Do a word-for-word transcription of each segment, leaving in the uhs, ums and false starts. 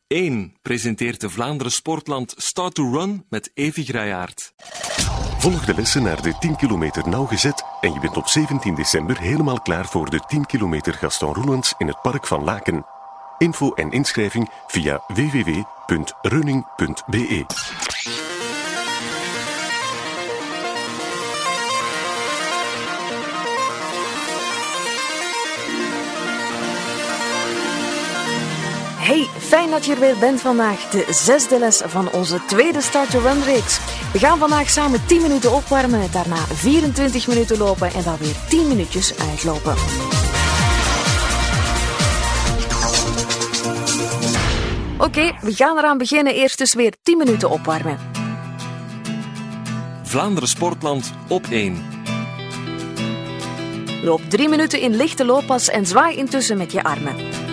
één presenteert de Vlaanderen Sportland Start to Run met Evi Grayaert. Volg de lessen naar de tien kilometer nauwgezet en je bent op zeventien december helemaal klaar voor de tien kilometer Gaston Roelants in het Park van Laken. Info en inschrijving via w w w punt running punt b e. Hey, fijn dat je er weer bent vandaag. De zesde les van onze tweede Start to Run reeks. We gaan vandaag samen tien minuten opwarmen, daarna vierentwintig minuten lopen en dan weer tien minuutjes uitlopen. Oké, okay, we gaan eraan beginnen. Eerst dus weer tien minuten opwarmen. Vlaanderen Sportland op één. Loop drie minuten in lichte looppas en zwaai intussen met je armen.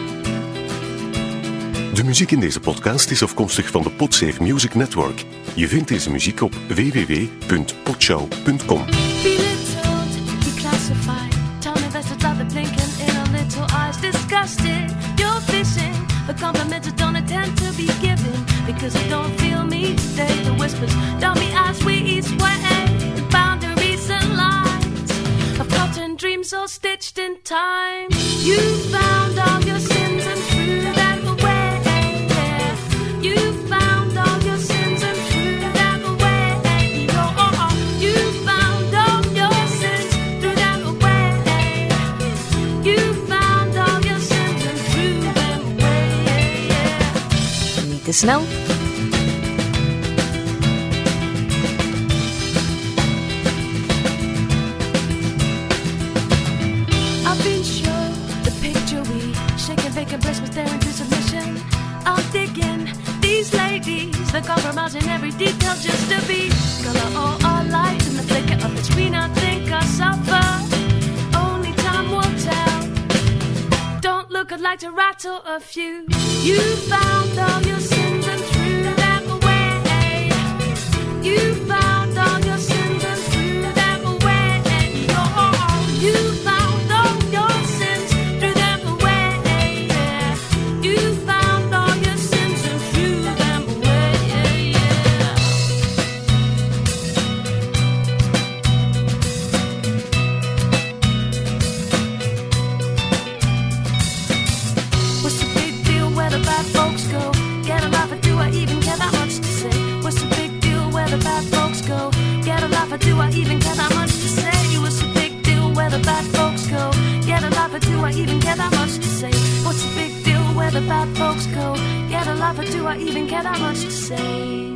De muziek in deze podcast is afkomstig van de Podsafe Music Network. Je vindt deze muziek op w w w punt podshow punt com. The compliments don't intend to be given because I don't feel me today. The whispers don't be as we sway. Boundaries and lines of cotton dreams all stitched in time. You found all your sins and threw them away. You found all your sins and threw them away. Oh, oh, oh. You found all your sins, threw them away. You found all your sins and threw them away. Niet te snel. I've been sure the picture we shake and bake and bless was there into submission. I'm digging these ladies, they're compromising every detail just to be color all our light in the flicker of the screen. I think I suffer. Only time will tell. Don't look, I'd like to rattle a few. You found all your sins and threw them away. You found all your sins and threw them away. Oh, oh, oh. You found all your sins, threw them away. You found all your sins and threw them away. What's the big deal where the bad folks go? Get a laugh, or do I even care that much to say? What's the big deal where the bad folks go? Get a laugh, or do I even care that much to say? What's the big deal where the bad folks go? Get a laugh, or do I even care that much to say? What's the big deal where the bad folks go? Get a laugh, or do I even care that much to say?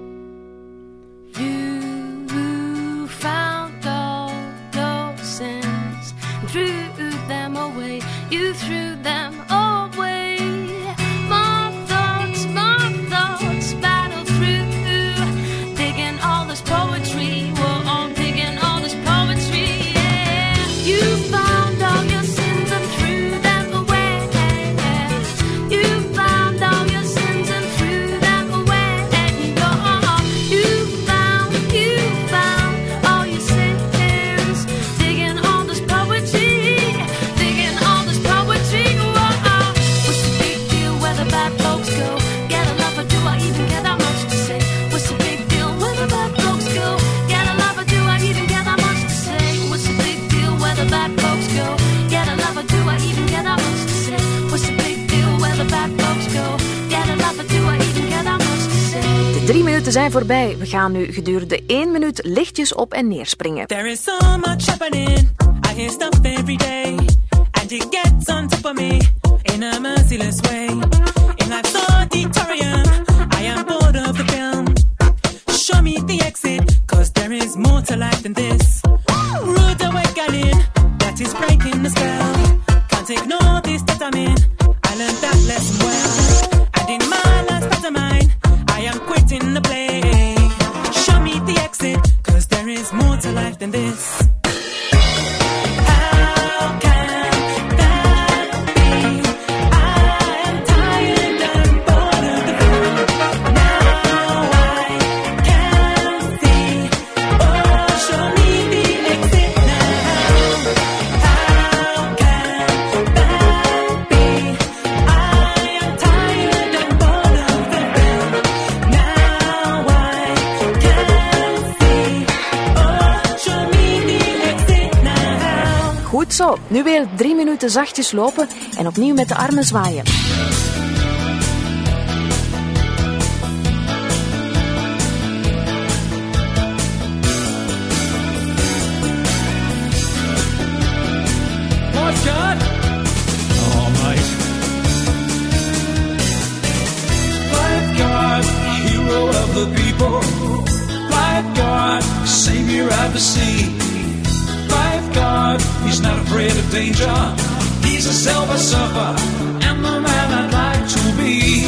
You found all your sins and threw them away. You threw them away. My thoughts, my thoughts battle through, digging all this poetry. We're all digging all this poetry. Yeah. You found all your sins and threw them away. You found all your sins and threw them away. Oh, you found, you found all your sins, digging all this poetry, digging all this poetry. Oh, oh. What's the big deal where the bad folks go? Get a laugh, or do I even care that much to say? What's the big deal where the bad folks go? Get a laugh, or do I even care that much to say? What's the big deal where the bad folks go? Get a laugh, or do I even care that much to say? What's the big deal where the bad folks go? Get a laugh, or do I even care that much to say? De drie minuten zijn voorbij. We gaan nu gedurende één minuut lichtjes op en neer springen. There is so much happening. I hear stuff every day, and it gets on top of me in a merciless way. In life's auditorium, I am bored of the film. Show me the exit, cause there is more to life than this. Rude awakening, that is breaking the spell. Can't ignore this that I'm in. I learned that lesson well. And in my last pantomime, I am quitting the play. Show me the exit, cause there is more to life than this. How can that be? I am tired. zo, nu weer drie minuten zachtjes lopen en opnieuw met de armen zwaaien. Lifeguard, oh mate. Lifeguard, hero of the people. Lifeguard, savior of the sea. Lifeguard, he's not afraid of danger. He's a silver surfer, and the man I'd like to be.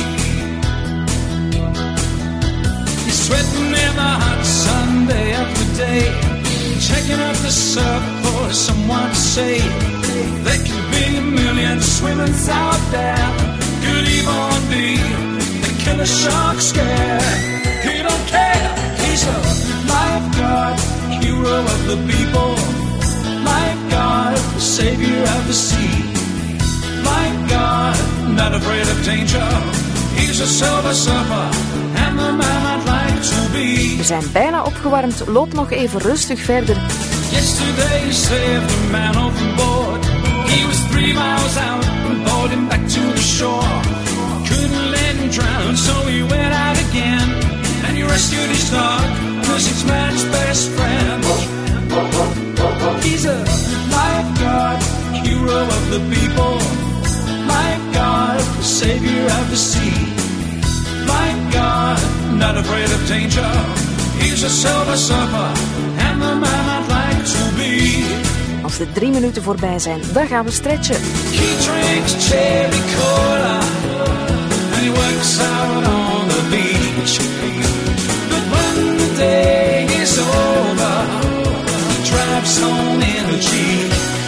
He's sweating in the hot sun day after day, checking out the surf for someone to save. There could be a million swimmers out there, could even be the killer shark scare. He don't care, he's a lifeguard, hero of the people. Lifeguard, savior of the sea. Lifeguard, not afraid of danger. He's a silver surfer, and the man I'd like to be. We zijn bijna opgewarmd, loop nog even rustig verder. Yesterday you saved a man overboard. He was three miles out and brought him back to the shore. Couldn't let him drown, so he went out again. And he rescued his dog, cause he's man's best friend. He's a lifeguard, hero of the people. Lifeguard, savior of the sea. Lifeguard, not afraid of danger. He's a silver surfer, and the man I'd like to be. Als de drie minuten voorbij zijn, dan gaan we stretchen. He drinks cherry cola, and he works out on the beach. But when the day is over, he drives home in a Jeep.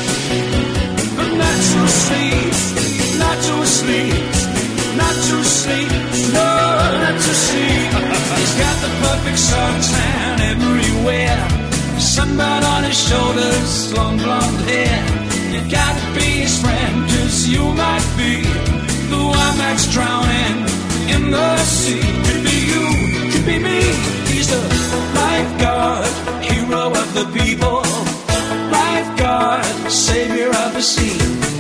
But not to sleep, not to sleep, not to sleep, no, not to sleep. He's got the perfect suntan everywhere. Sunburn on his shoulders, long blonde hair. You gotta be his friend, cause you might be the one that's drowning in the sea. Could be you, could be me. He's the lifeguard, hero of the people. Lifeguard, savior of the sea.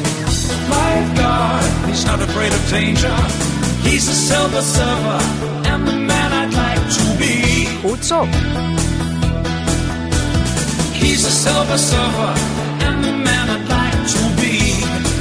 Lifeguard, he's not afraid of danger. He's a silver surfer, and the man I'd like to be. Goed zo. He's a silver surfer, and the man I'd like to be.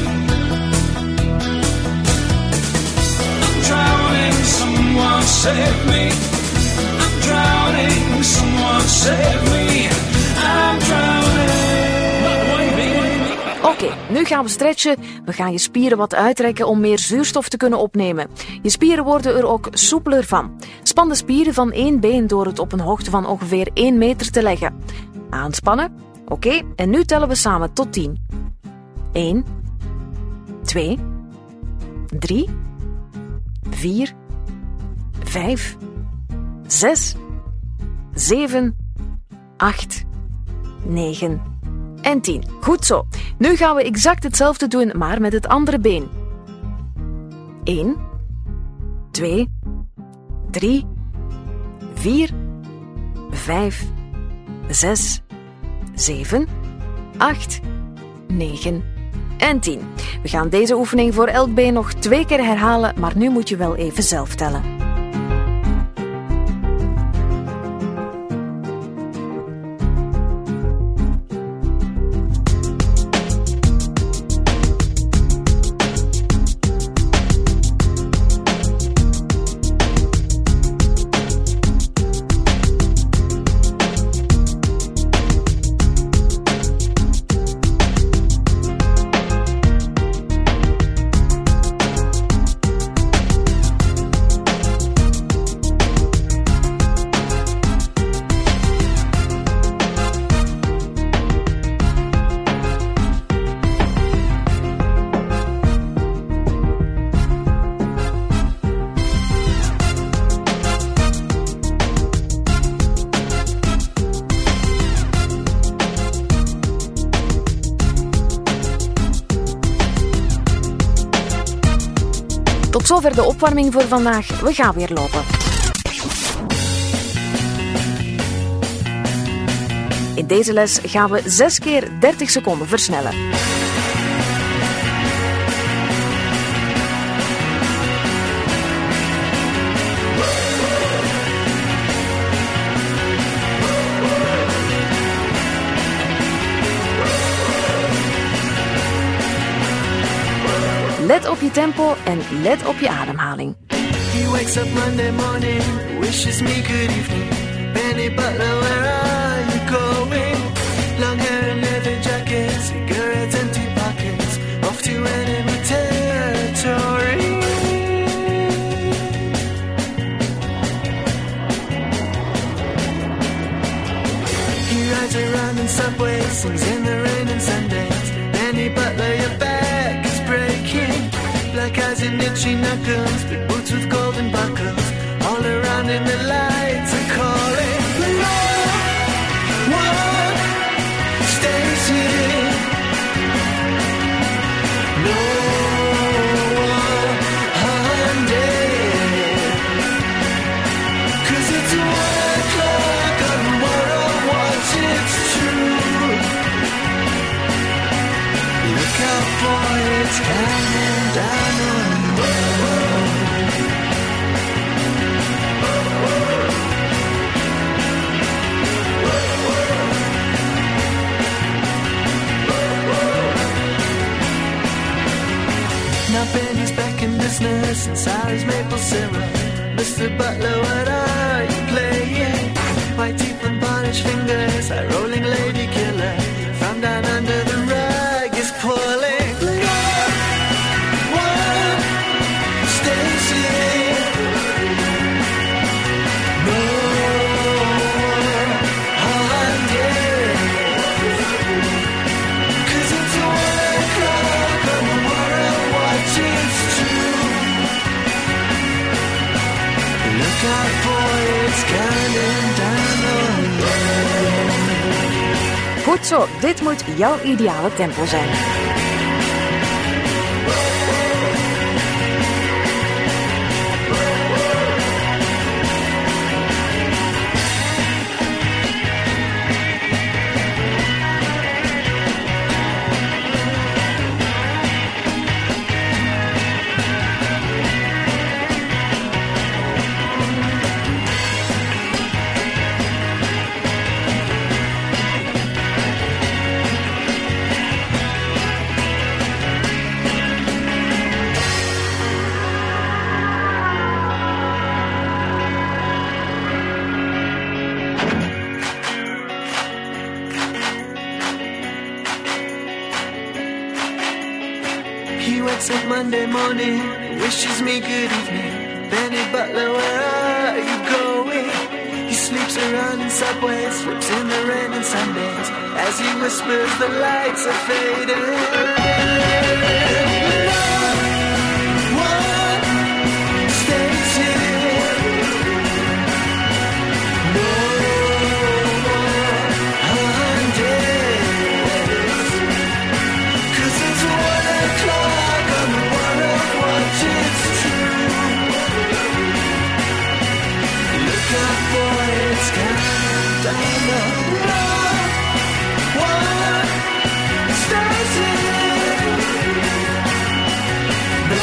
I'm drowning, someone save me. I'm drowning, someone save me. I'm drowning. Oké, okay, nu gaan we stretchen. We gaan je spieren wat uitrekken om meer zuurstof te kunnen opnemen. Je spieren worden er ook soepeler van. Span de spieren van één been door het op een hoogte van ongeveer één meter te leggen. Aanspannen. Oké, okay, en nu tellen we samen tot tien. één, twee, drie, vier, vijf, zes, zeven, acht, negen en tien. Goed zo. Nu gaan we exact hetzelfde doen, maar met het andere been. één, twee, drie, vier, vijf, zes, zeven, acht, negen en tien. We gaan deze oefening voor elk been nog twee keer herhalen, maar nu moet je wel even zelf tellen. Tot zover de opwarming voor vandaag. We gaan weer lopen. In deze les gaan we zes keer dertig seconden versnellen. Let op je tempo en let op je ademhaling. He wakes up Monday morning, wishes me good evening. Benny Butler, where are you going? Long hair and leather jacket, cigarettes, empty pockets, off to enemy territory. He rides around in subways, sings in the rain and Sundays. Benny Butler, your back is breaking. Black eyes and itchy knuckles, big boots with golden buckles. All around in the lights are calling. No one stays here. No one dead. 'Cause it's one o'clock on World Watch, it's true. Look out, boy, it's coming down on you. Now Benny's back in business and Sally's maple syrup. Mister Butler, what are you playing? White teeth and varnished fingers, a rolling lady killer. From down under the rug is pulling. No one stays here. No one dead. 'Cause it's one o'clock on the World Watch, it's true. Look out, boy, it's coming down on you. Goed zo, dit moet jouw ideale tempo zijn. He wakes up Monday morning, wishes me good evening. Benny Butler, where are you going? He sleeps around in subways, slips in the rain and Sundays. As he whispers, the lights are fading. No one stays here. No one dares. 'Cause it's one o'clock on the World Watch, it's true. Look out, boy, it's coming down the road. One stays here. No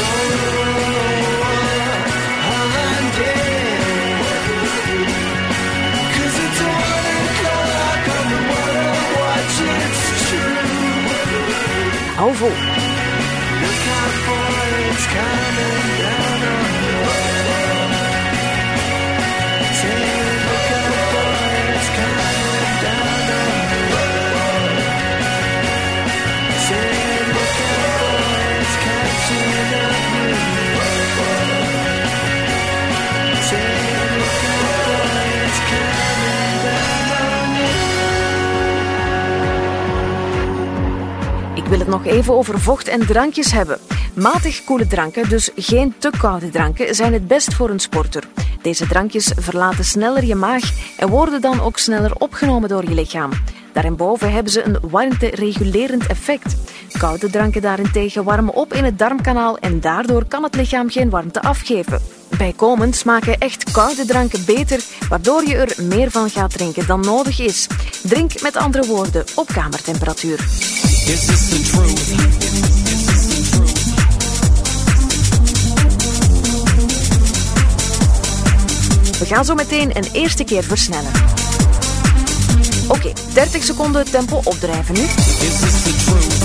one dares. 'Cause it's one o'clock on the World Watch, it's true. Hou vol. Look out, boy, it's coming down on you. Say, look out, boy, it's coming down on you. Say, look out, boy, it's catching up with you. Say, look out, boy, it's coming down on you. Ik wil het nog even over vocht en drankjes hebben. Matig koele dranken, dus geen te koude dranken, zijn het best voor een sporter. Deze drankjes verlaten sneller je maag en worden dan ook sneller opgenomen door je lichaam. Daarboven hebben ze een warmte-regulerend effect. Koude dranken daarentegen warmen op in het darmkanaal en daardoor kan het lichaam geen warmte afgeven. Bijkomend smaken echt koude dranken beter, waardoor je er meer van gaat drinken dan nodig is. Drink met andere woorden op kamertemperatuur. Is this the truth? We gaan zo meteen een eerste keer versnellen. Oké, okay, dertig seconden tempo opdrijven nu. Is this the truth?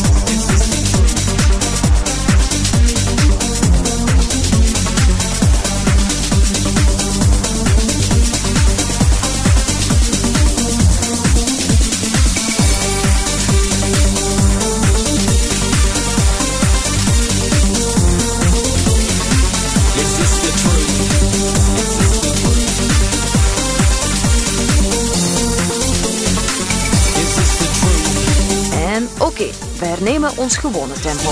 Oké, okay, we hernemen ons gewone tempo.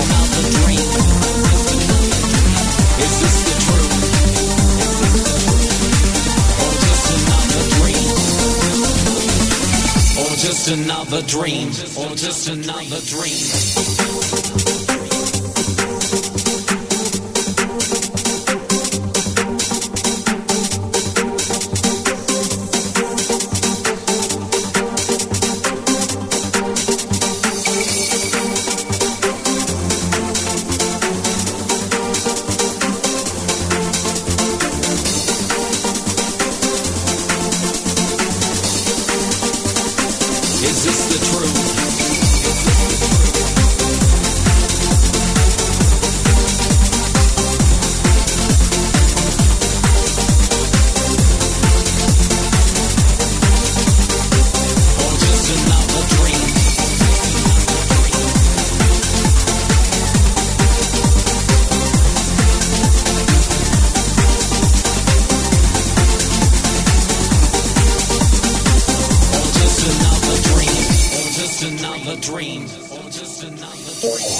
Or just another dream, or just another dream. Is this the truth? Or just another dream? Another dream, or just another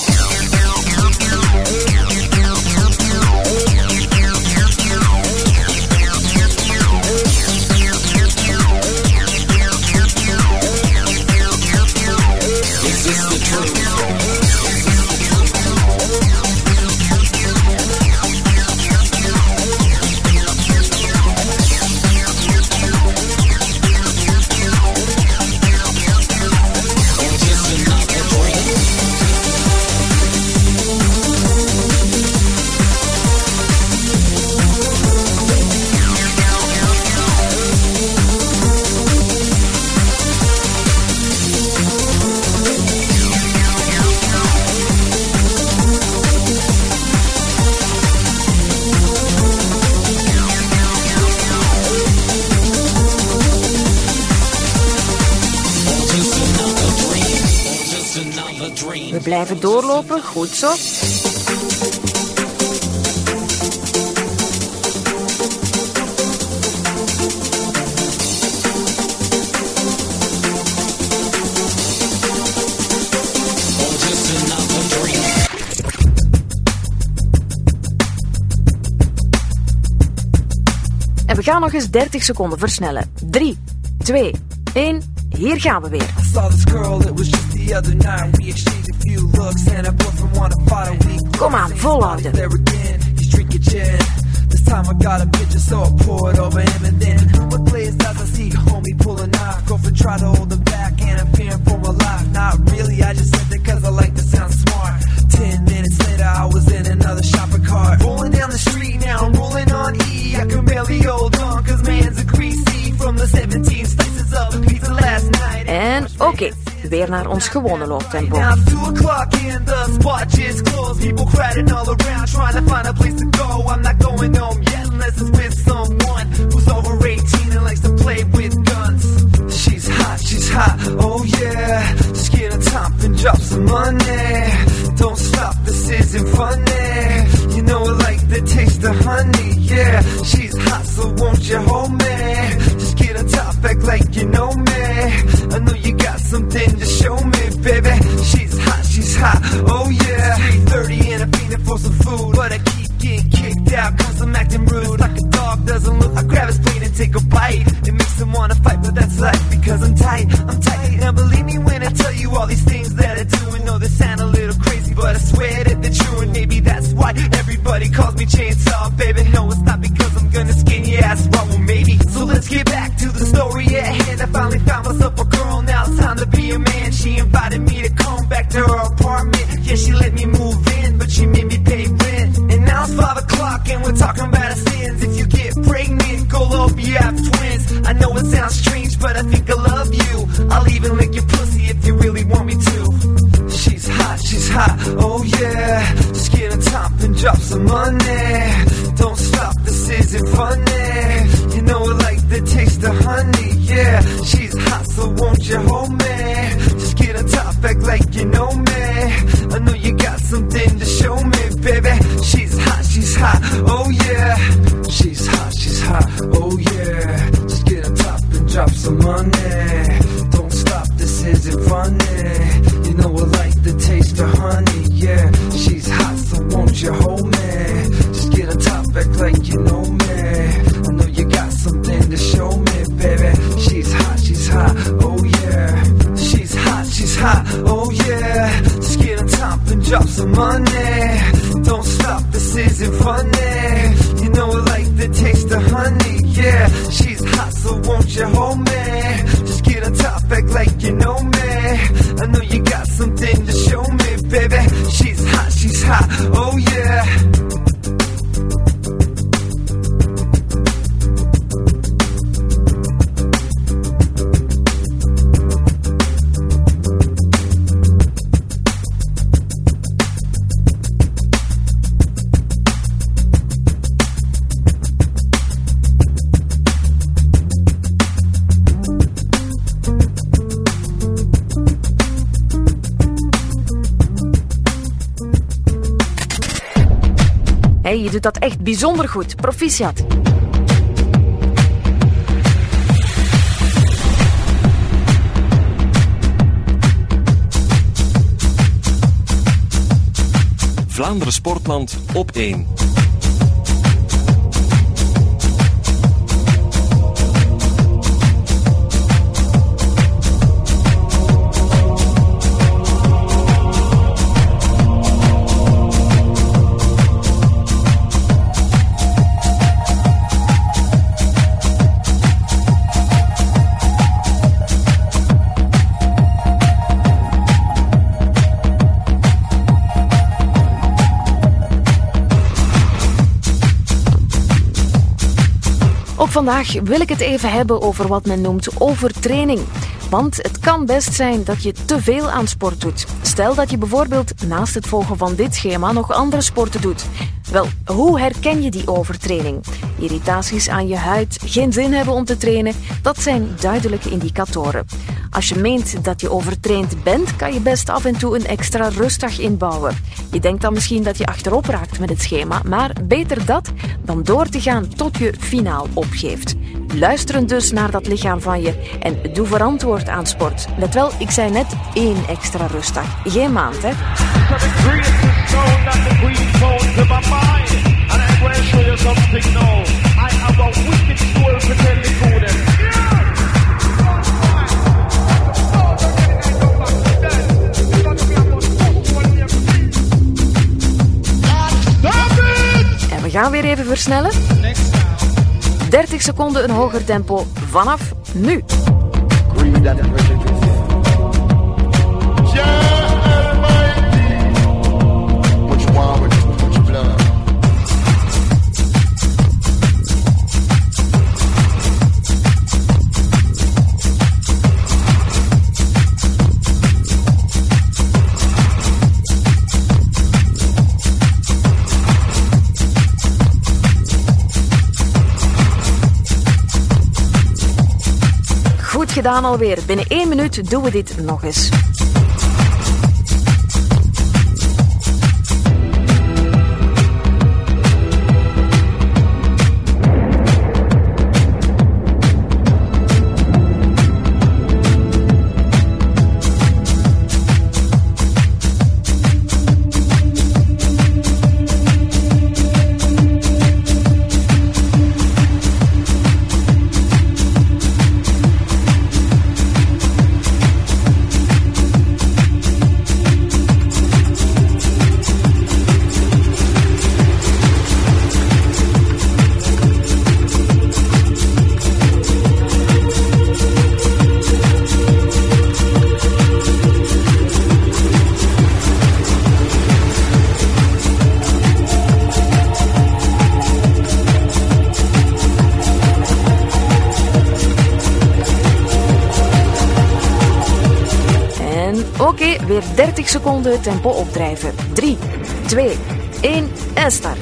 Is this the truth? We blijven doorlopen, goed zo. En we gaan nog eens dertig seconden versnellen. drie, twee, één, hier gaan we weer. Kom aan, volhouden. This time I got a picture, so I pour it over him. And then, what plays does I see homie pull a knife? Girlfriend try to hold him back, and I'm fearing for my life. Not really, I just said that cause I like to sound smart. Ten minutes later, I was in another shopping cart. Rolling down the street, now I'm rolling on E. I can barely hold on, cause man's a greasy. From the seventeen slices of the pizza last night. En oké, okay, weer naar ons gewone looptempo. Now two o'clock and the spot just closed. People crowding all around, trying to find a place to go. I'm not going home yet unless it's with someone who's over eighteen and likes to play with guns. She's hot, she's hot, oh yeah. Just get on top and drop some money. Don't stop, this isn't funny. You know I like the taste of honey, yeah. She's hot, so won't you hold me? Just get on top, act like you know me. I know you got something to show me, baby. She's hot, she's hot, oh yeah. three thirty and I'm feeling for some food, but I keep getting kicked out cause I'm acting rude. Like a dog doesn't look, I grab his plate and take a bite. It makes him wanna fight, but that's life because I'm tight, I'm tight. Now believe me when I tell you all these things that I do. And know they sound a little crazy, but I swear that they're true. And maybe that's why everybody calls me Chainsaw. Baby, no, it's not because I'm gonna skin your ass raw. Well, maybe. So let's get back to the story at hand. I finally found myself a girl, now it's time to be a man. She invited me to come back to her apartment. Yeah, she let me move in, but she made me pay rent. And now it's five o'clock and we're talking about our sins. If you get pregnant, go low, you have twins. I know it sounds strange, but I think I love you. I'll even lick your pussy if you really want me to. She's hot, she's hot, oh yeah. Just get on top and drop some money. Don't stop, this isn't funny. You know I like the taste of honey, yeah. She's hot, so won't you hold me? Just get on top, act like you know me. I know you got something to show me, baby. She's hot, she's hot, oh yeah. She's hot, she's hot, oh yeah. Just get on top and drop some money. Don't stop, this isn't funny. You know I like the taste of honey, yeah. She's hot, so won't you hold me? Just get on top, act like you know me. I know you got something to show me, baby. She's hot, she's hot, oh yeah. She's hot, she's hot, oh yeah. Just get on top and drop some money. Don't stop, this isn't funny. You know I like the taste of honey, yeah. She's hot, so won't you hold me? Just get on top, act like you know me. I know you got something to show me, baby. She's hot, she's hot, oh yeah. Hey, je doet dat echt bijzonder goed. Proficiat. Vlaanderen Sportland op één. Vandaag wil ik het even hebben over wat men noemt overtraining. Want het kan best zijn dat je te veel aan sport doet. Stel dat je bijvoorbeeld naast het volgen van dit schema nog andere sporten doet. Wel, hoe herken je die overtraining? Irritaties aan je huid, geen zin hebben om te trainen, dat zijn duidelijke indicatoren. Als je meent dat je overtraind bent, kan je best af en toe een extra rustdag inbouwen. Je denkt dan misschien dat je achterop raakt met het schema, maar beter dat dan door te gaan tot je finaal opgeeft. Luisteren dus naar dat lichaam van je en doe verantwoord aan sport. Let wel, ik zei net één extra rustdag. Geen maand, hè? En we gaan weer even versnellen. dertig seconden een hoger tempo vanaf nu. Goed gedaan alweer. Binnen één minuut doen we dit nog eens. weer dertig seconden het tempo opdrijven. drie, twee, één en start.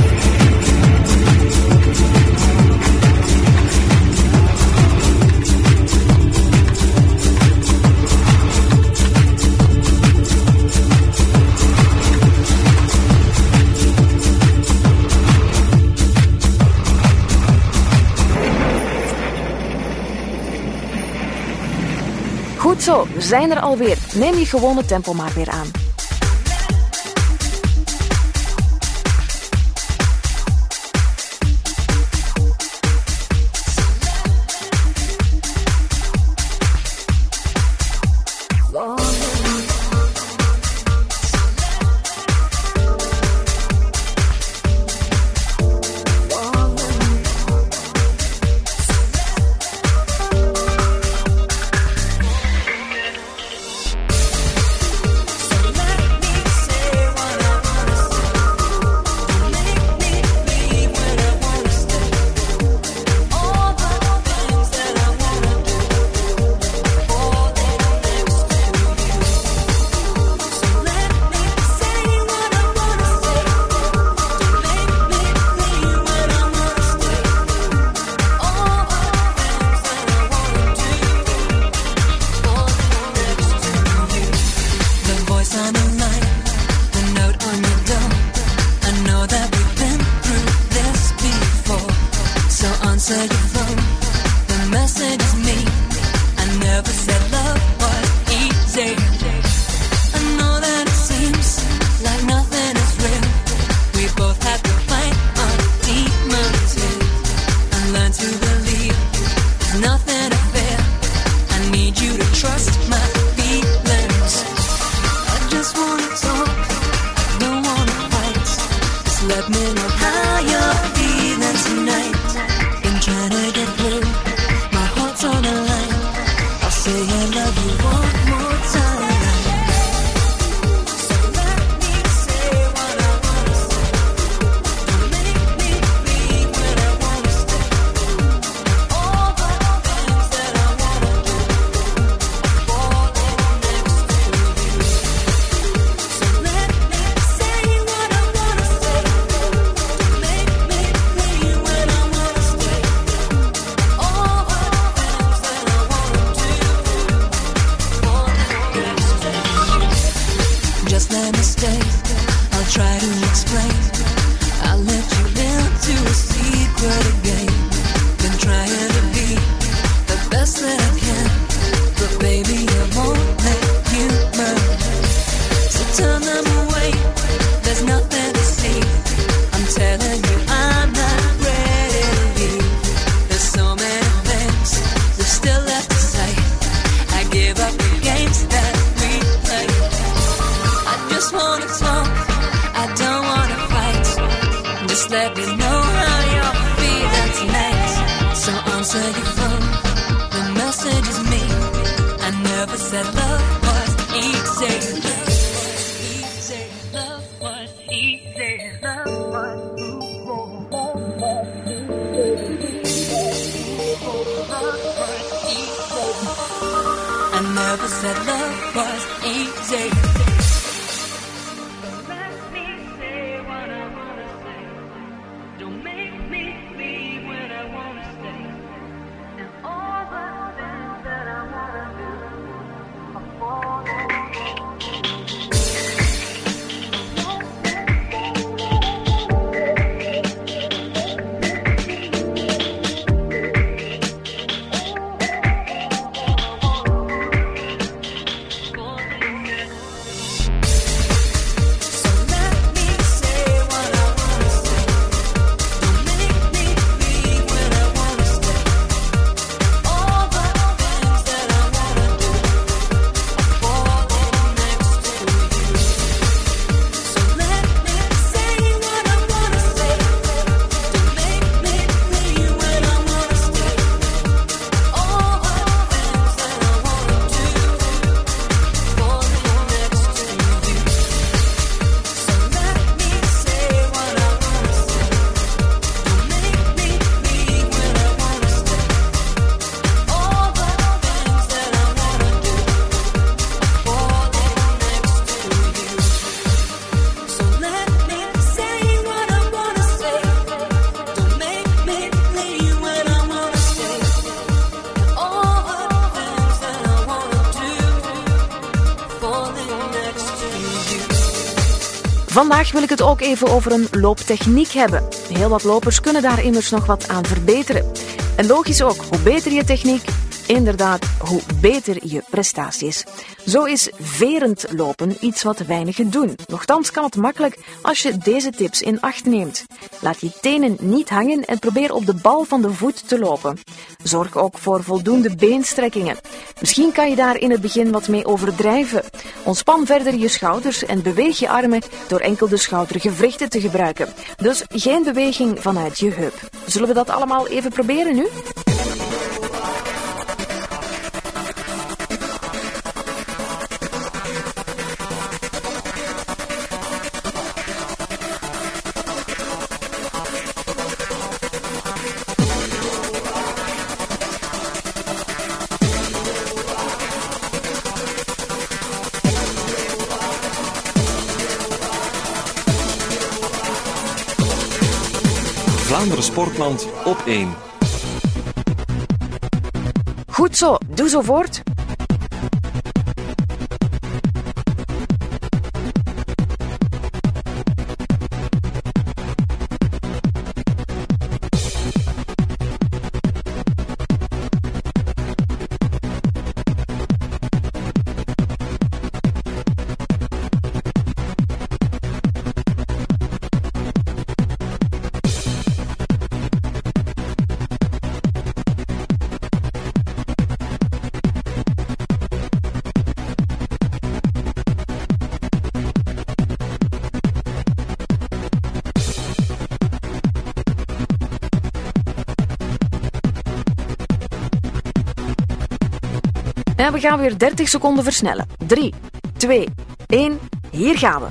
Goed zo, we zijn er alweer. Neem je gewone tempo maar weer aan. Vandaag wil ik het ook even over een looptechniek hebben. Heel wat lopers kunnen daar immers nog wat aan verbeteren. En logisch ook, hoe beter je techniek, inderdaad, hoe beter je prestatie is. Zo is verend lopen iets wat weinigen doen. Nochtans kan het makkelijk als je deze tips in acht neemt. Laat je tenen niet hangen en probeer op de bal van de voet te lopen. Zorg ook voor voldoende beenstrekkingen. Misschien kan je daar in het begin wat mee overdrijven. Ontspan verder je schouders en beweeg je armen door enkel de schoudergewrichten te gebruiken. Dus geen beweging vanuit je heup. Zullen we dat allemaal even proberen nu? Vlaanderen Sportland op één. Goed zo, doe zo voort. En we gaan weer dertig seconden versnellen. drie, twee, één, hier gaan we.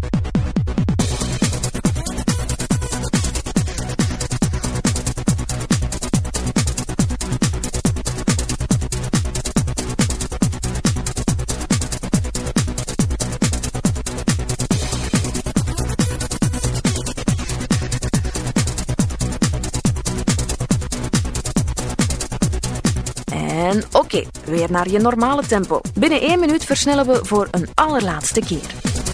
En oké, okay, weer naar je normale tempo. Binnen één minuut versnellen we voor een allerlaatste keer.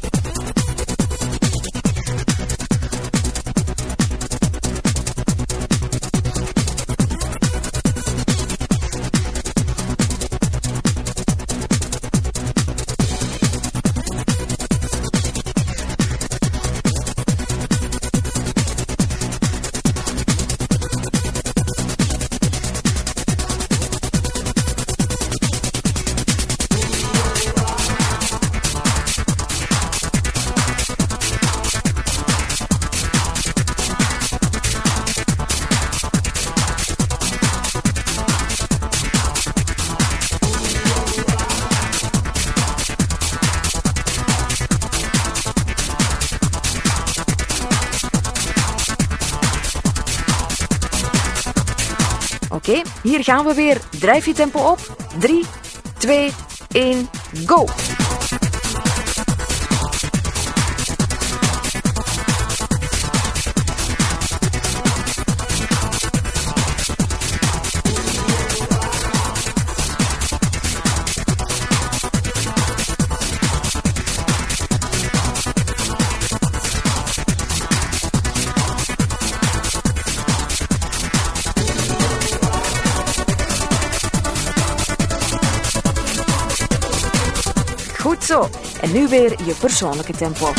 Oké, okay, hier gaan we weer. Drijf je tempo op. drie, twee, één, go! Goed zo. En nu weer je persoonlijke tempo.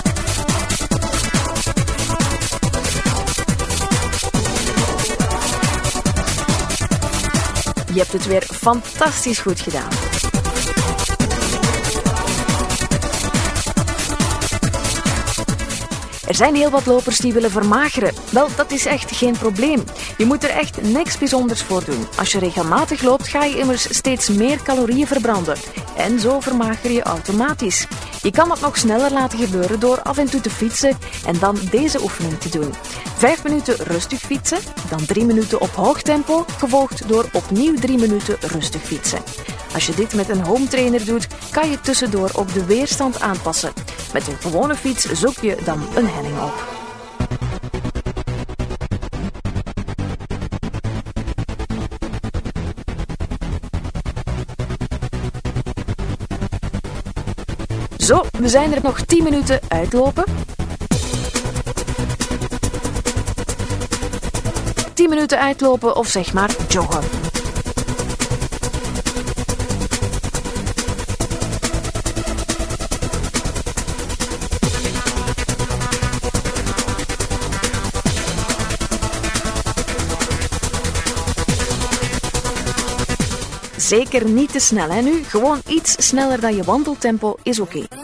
Je hebt het weer fantastisch goed gedaan. Er zijn heel wat lopers die willen vermageren. Wel, dat is echt geen probleem. Je moet er echt niks bijzonders voor doen. Als je regelmatig loopt, ga je immers steeds meer calorieën verbranden. En zo vermager je automatisch. Je kan dat nog sneller laten gebeuren door af en toe te fietsen en dan deze oefening te doen. Vijf minuten rustig fietsen, dan drie minuten op hoog tempo, gevolgd door opnieuw drie minuten rustig fietsen. Als je dit met een home trainer doet, kan je tussendoor ook de weerstand aanpassen. Met een gewone fiets zoek je dan een helling op. Zo, we zijn er nog tien minuten uitlopen. tien minuten uitlopen of zeg maar joggen. Zeker niet te snel, hè nu. Gewoon iets sneller dan je wandeltempo is oké. Okay.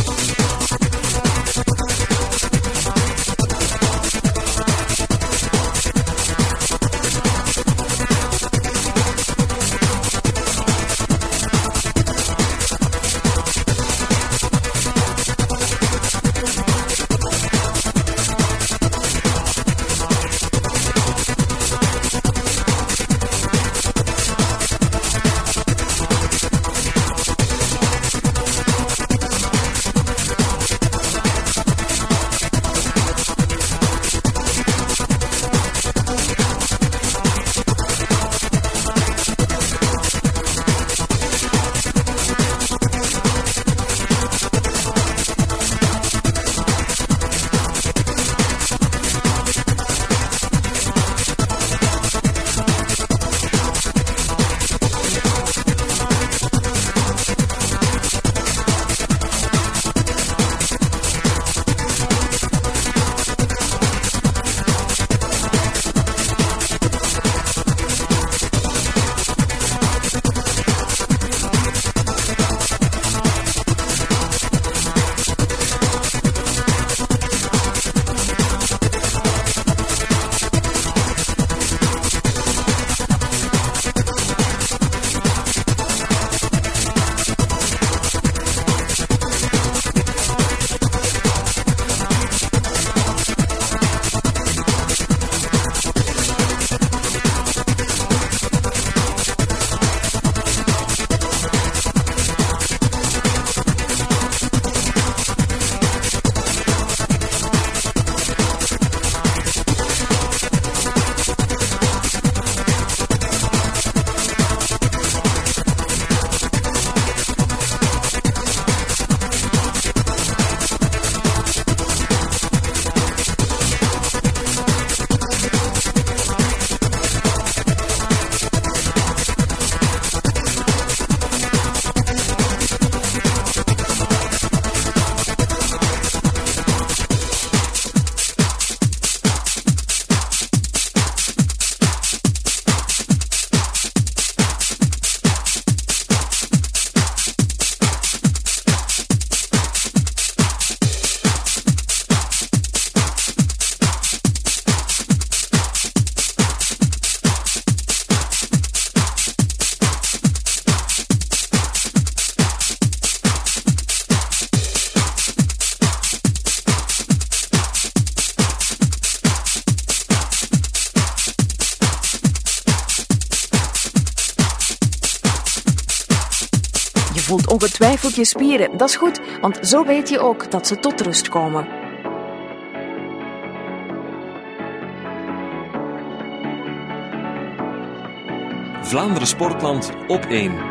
voelt ongetwijfeld je spieren. Dat is goed, want zo weet je ook dat ze tot rust komen. Vlaanderen Sportland op één.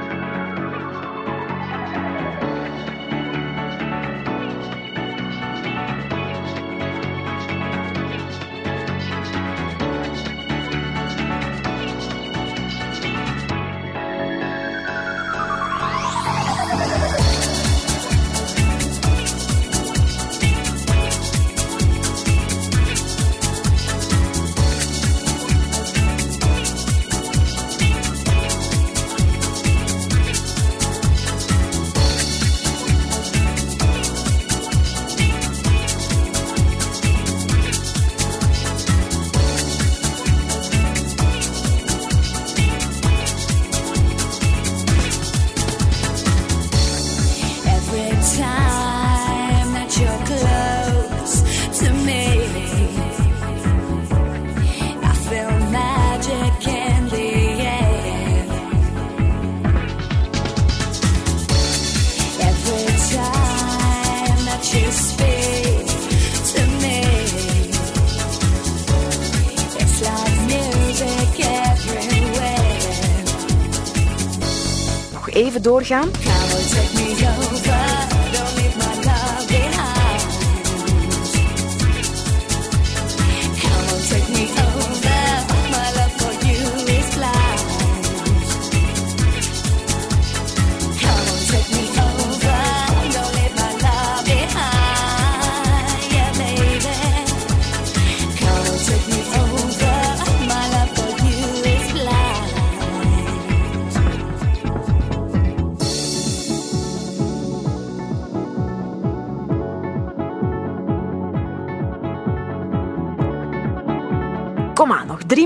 Even doorgaan. Come on, take me over. Don't leave my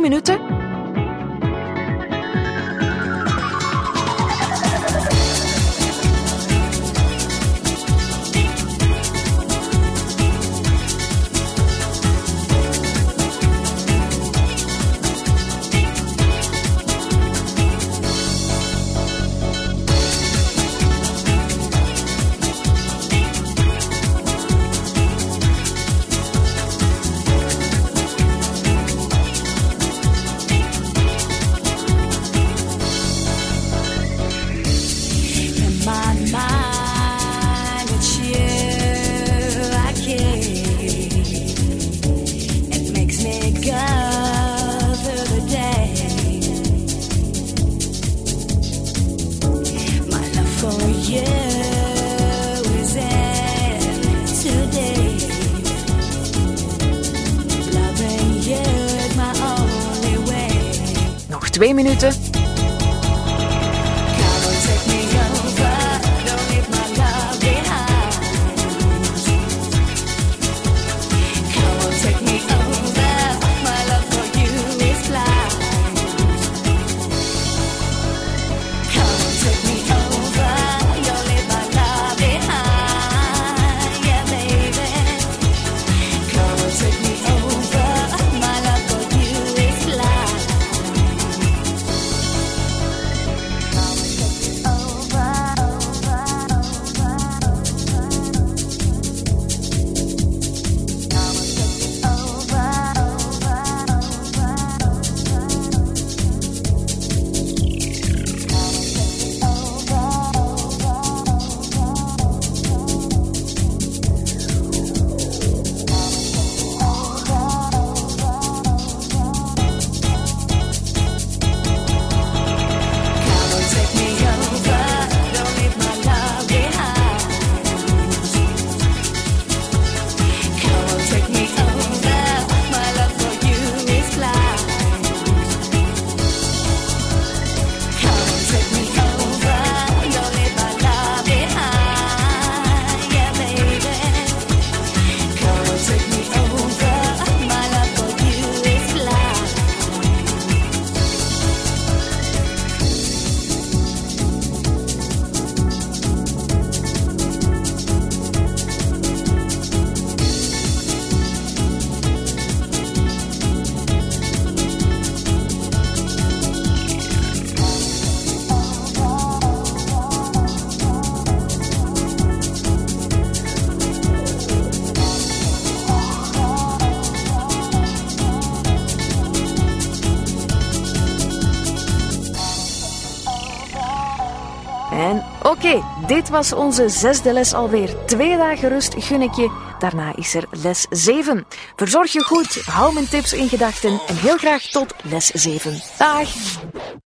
minuten. Twee minuten. En oké, okay, dit was onze zesde les alweer. Twee dagen rust gun ik je. Daarna is er les zeven. Verzorg je goed, hou mijn tips in gedachten en heel graag tot les zeven. Dag!